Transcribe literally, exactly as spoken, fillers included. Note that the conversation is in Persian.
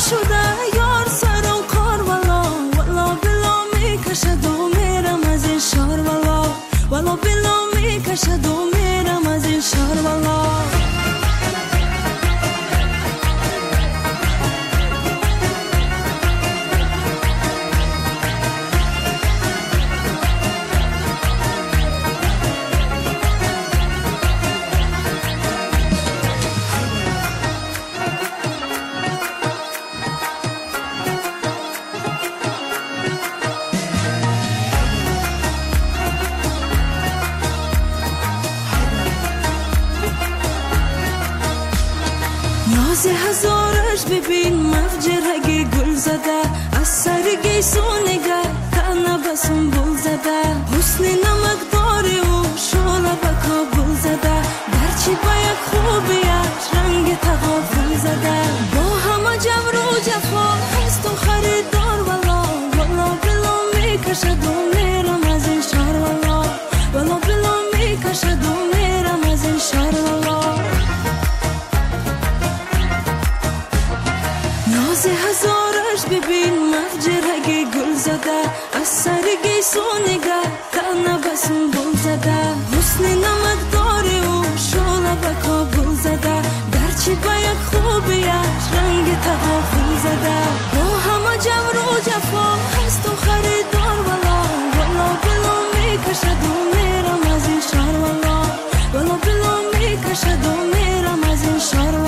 شده یار سر و کار والا والا بلا میکشد و میرم از این شهر والا والا بلا میکشد و میرم از این شهر والا ناز هزارش ببین مفجرگی گل زده از سرگی سونگه تنه بسون بول زده حسن نمک داری و شاله بکا بول زده درچی با یک خوبیش رنگ تغافل زده با همه جبر و جفا هست و خریدار والا والا بلا میکشد و میرم از این شهر والا والا بلا میکشد و میرم از این شهر والا ناز هزارش ببین مفجرگی گل زده از سرگی سونگه تنه بسون بول زده حسن نمک داری و شاله بکا بول زده درچی با یک خوبیش رنگ تغافل زده با همه جبر و جفا هست و خریدار والا والا بلا میکشد و میرم از این شهر والا والا بلا میکشد و میرم از این شهر والا